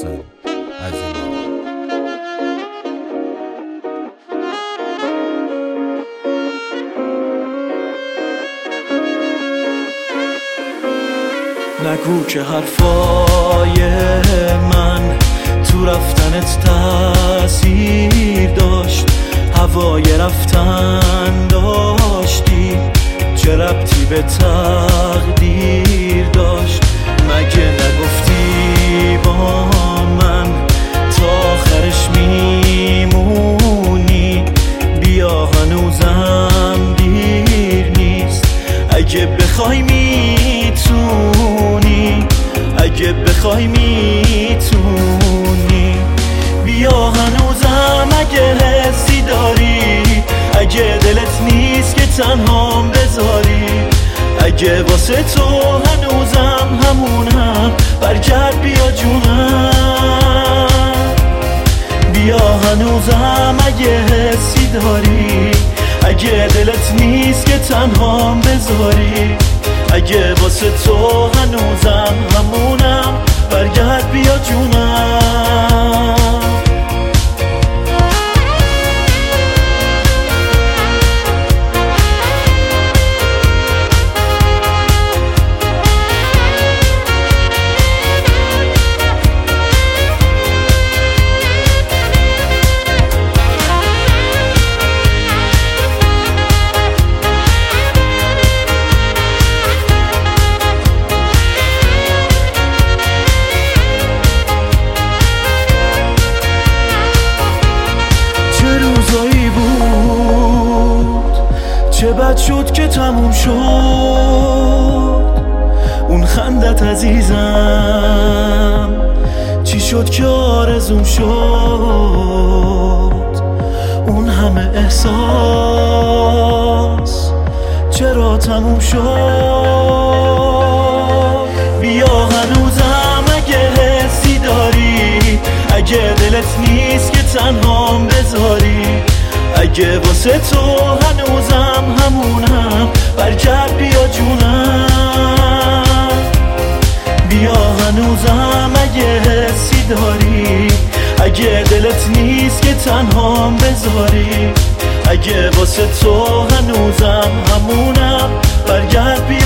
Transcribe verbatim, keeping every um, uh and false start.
محسن عظیمی. نگو که حرفای من تو رفتنت تأثیر داشت، هوای رفتن داشتی، چه ربطی به تقدیر داشت؟ مگه نگفتی با من تا آخرش میمونی؟ بیا هنوزم دیر نیست، اگه بخوای میتونی، اگه بخوای میتونی. بیا هنوزم اگه حسی داری، اگه دلت نیست که تنهام بذاری، اگه واسه تو هنوزم همونم، برگرد بیا جونم. بیا هنوزم اگه حسی داری، اگه دلت نیست که تنهام بذاری، اگه واسه تو هنوزم همونم، برگرد بیا جونم. چه بد شد که تموم شد اون خندت عزیزم، چی شد که آرزوم شد اون همه احساس، چرا تموم شد؟ بیا هنوزم اگه حسی داری، اگه دلت نیست که تنهام بذاری، اگه واسه تو هنوزم همونم، برگرد بیا جونم. بیا هنوزم اگه حسی داری، اگه دلت نیست که تنهام بذاری، اگه واسه تو هنوزم همونم، برگرد بیا